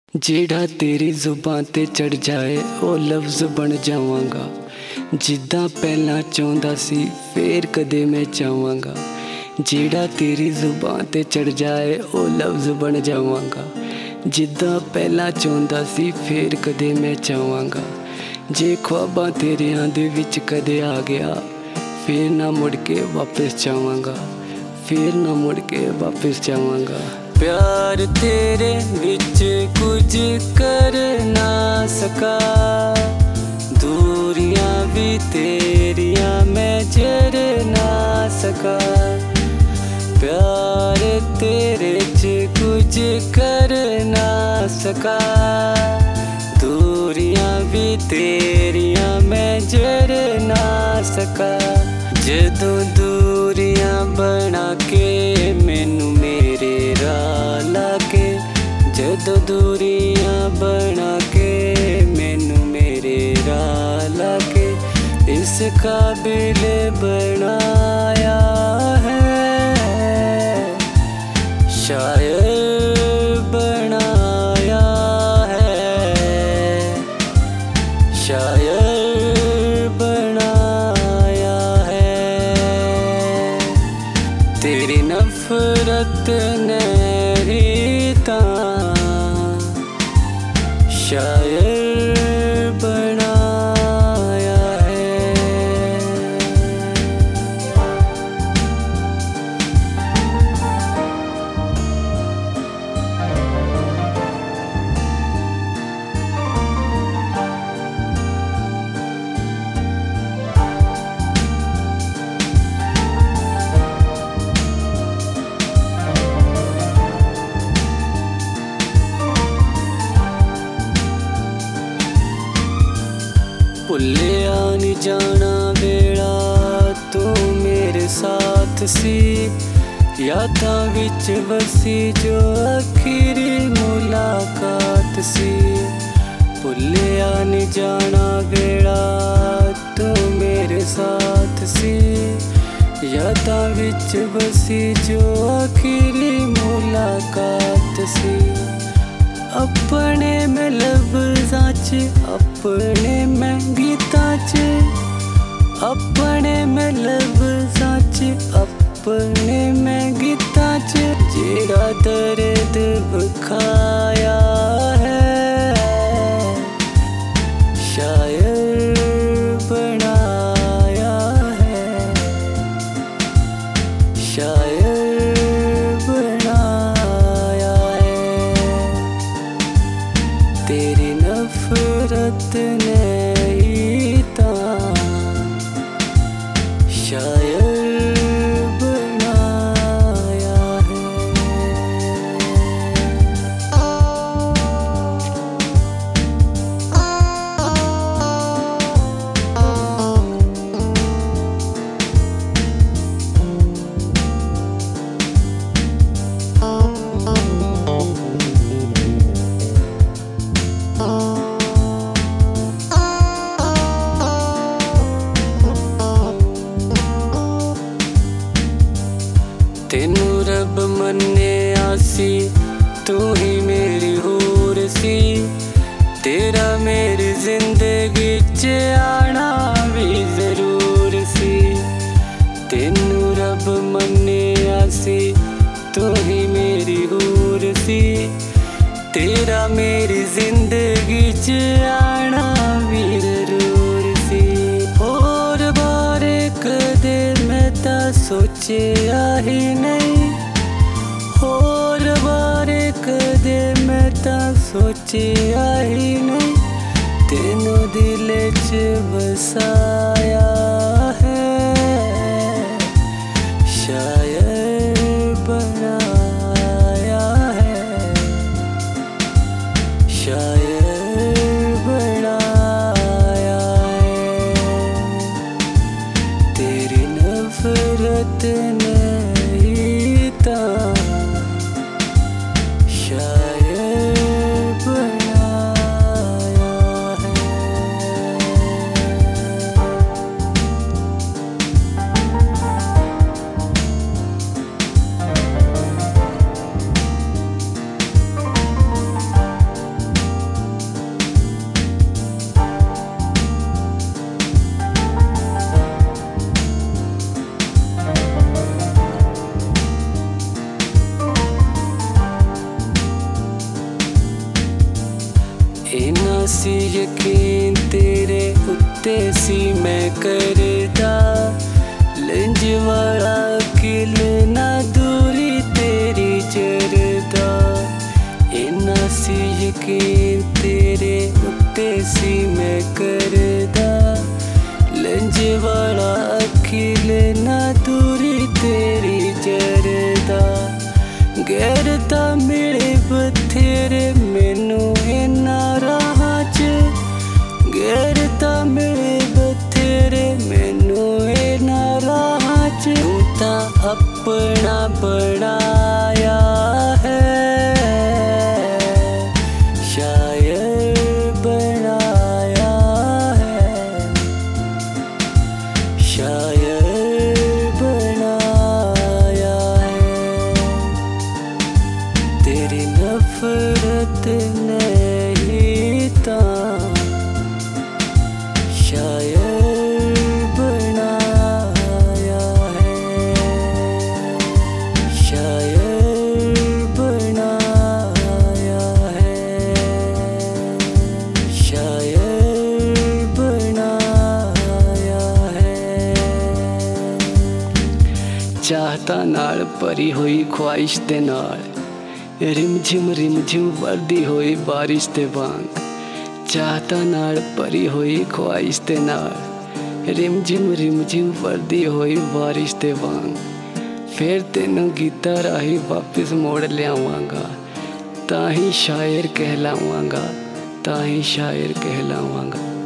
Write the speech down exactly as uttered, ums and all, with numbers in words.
जेड़ा तेरी जुबान ते चढ़ जाए ओ लफ्ज़ बन जावांगा। जिद्दां पहला चाहुंदा सी फेर कदे मैं चाहांगा। जेड़ा तेरी जुबान ते चढ़ जाए ओ लफ्ज़ बन जावांगा। जिद्दां पहला चाहुंदा सी फेर कदे मैं चाहांगा। जे ख्वाबां तेरियां दे विच कदे आ गया फेर ना मुड़ के वापस चाहांगा। फेर ना मुड़ के वापस चाहांगा। प्यार तेरे विच कुछ कर ना सका। दूरियां भी तेरियां मैं जर ना सका। प्यार तेरे च कुछ कर ना सका। दूरियां भी तेरियां मैं जर ना सका। जदों दूरियां बना के मैनू मेरे राह लाके। जदों दूरियां बना के मैनू मेरे राह लाके। इस काबिल बनाया है शायर बनाया है। शायर बनाया है। तेरी नफरत ने रीता शायर बनाया है। भुल्लिया नी जाना वेला तू मेरे साथ सी। यादां विच बसी जो आखिरी मुलाकात सी। भुल्लिया नी जाना वेला तू मेरे साथ सी। यादां विच बसी जो आखिरी मुलाकात सी। अपने में लफ्ज़ां च अपने में गीतां च। अपने में लफ्ज़ां च अपने में गीतां च। जेड़ा दर्द बखाया है शायर बनाया है। शायर बनाया है। तेरी नफरत ने ही तां शायर बनाया है। तेनू रब मन्ने आसी तू ही मेरी हूर सी। तेरा मेरी जिंदगी च आना भी जरूर सी। तेनू रब मन्ने आसी तू ही मेरी हूर सी। तेरा मेरी जिंदगी च आना भी जरूर सी। होर बारे कदे मैं तां सोचिया ही नहीं। होर बारे कदे मैं तां सोचिया ही नहीं। तेनू दिल च बसाया है शायर बनाया है। शायर बनाया है। तेरी नफरत ने ही तां शायर बनाया है। सी यकीन तेरे उत्ते सी मैं करदा, लंज वाला किल ना दूरी तेरी चरदा। इन्ना सी यकीन तेरे उत्ते सी मैं करदा, लंज वाला किल ना दूरी तेरी चरदा। गैर ता मिले बथेरे मैनू इन्ना राहां च, गैर ता मिले बथेरे मैनू इन्ना राहां च। तू तां अपना बनाया है, शायर बनाया है, शायर बनाया है। तेरी नफरत नहीं तां शायर बनाया है, शायर बनाया है, शायर बनाया है। चाहता नाल भरी हुई ख्वाहिश दे नाल, रिमझिम रिमझिम वर्दी होई बारिश दे वांग। चाहता नाल भरी हुई ख्वाहिश दे नाल, रिमझिम रिमझिम वर्दी होई बारिश दे वांग। फिर तेनू गीता राही वापस मोड़ लियावांगा, ताही शायर कहलावांगा, ताही शायर कहलावांगा।